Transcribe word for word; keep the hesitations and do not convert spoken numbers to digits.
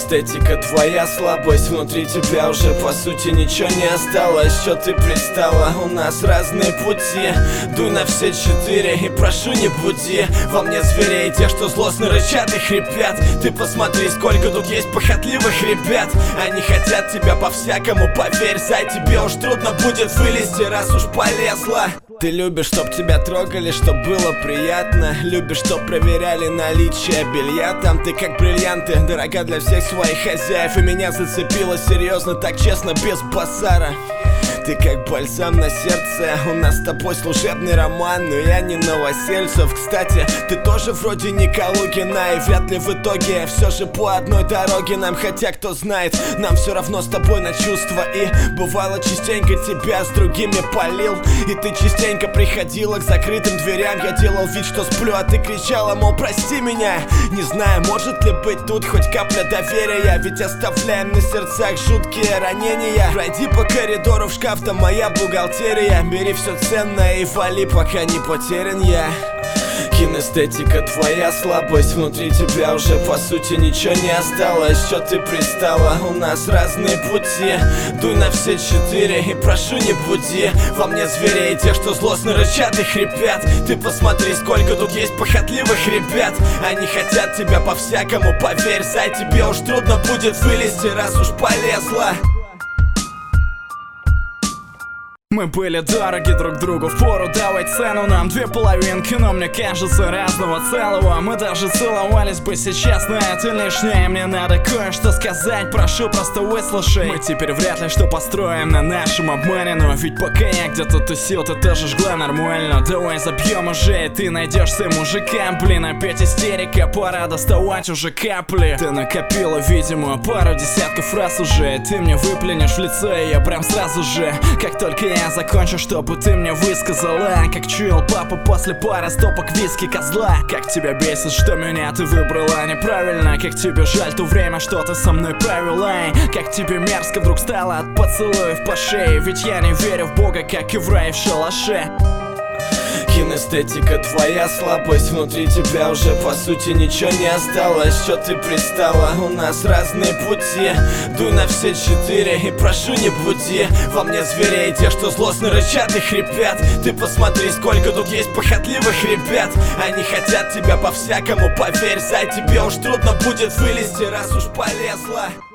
Кинестетика твоя слабость, внутри тебя уже по сути ничего не осталось. Что ты пристала, у нас разные пути. Дуй на все четыре и прошу не буди. Во мне зверей, те, что злостно рычат и хрипят. Ты посмотри, сколько тут есть похотливых ребят. Они хотят тебя по-всякому, поверь, зай, тебе уж трудно будет вылезти, раз уж полезла. Ты любишь, чтоб тебя трогали, чтоб было приятно. Любишь, чтоб проверяли наличие белья. Там ты как бриллианты, дорога для всех своих хозяев. И меня зацепило серьезно, так честно, без базара. Ты как бальзам на сердце, у нас с тобой служебный роман. Но я не Новосельцев, кстати, ты тоже вроде не Калугина. И вряд ли в итоге все же по одной дороге нам. Хотя кто знает, нам все равно с тобой на чувства. И бывало частенько тебя с другими палил. И ты частенько приходила к закрытым дверям. Я делал вид, что сплю, а ты кричала, мол, прости меня. Не знаю, может ли быть тут хоть капля доверия. Ведь оставляем на сердцах жуткие ранения. Пройди по коридору в шкаф, там моя бухгалтерия. Бери все ценное и вали, пока не потерян я. Кинестетика твоя слабость, внутри тебя уже по сути ничего не осталось. Что ты пристала, у нас разные пути. Дуй на все четыре и прошу не буди. Во мне зверей, те, что злостно рычат и хрипят. Ты посмотри, сколько тут есть похотливых ребят. Они хотят тебя по-всякому, поверь, зай, тебе уж трудно будет вылезти, раз уж полезла. Мы были дороги друг другу, впору давай цену нам. Две половинки, но мне кажется разного целого. Мы даже целовались бы сейчас, но это лишнее. Мне надо кое-что сказать, прошу, просто выслушай. Мы теперь вряд ли что построим на нашем обмане. Но ведь пока я где-то тусил, ты тоже жгла нормально. Давай забьем уже, и ты найдешься мужика. Блин, опять истерика, пора доставать уже капли. Ты накопила, видимо, пару десятков раз уже. Ты мне выплюнешь в лицо, и я прям сразу же, как только я Я закончу, чтобы ты мне высказала, как чуял папа после пары стопок виски козла. Как тебя бесит, что меня ты выбрала неправильно. Как тебе жаль то время, что ты со мной провела. И как тебе мерзко вдруг стало от поцелуев по шее. Ведь я не верю в Бога, как и в рай в шалаше. Кинестетика твоя слабость, внутри тебя уже по сути ничего не осталось. Что ты пристала, у нас разные пути. Дуй на все четыре и прошу не буди. Во мне зверей, те, что злостно рычат и хрипят. Ты посмотри, сколько тут есть похотливых ребят. Они хотят тебя по-всякому, поверь, зай, тебе уж трудно будет вылезти, раз уж полезла.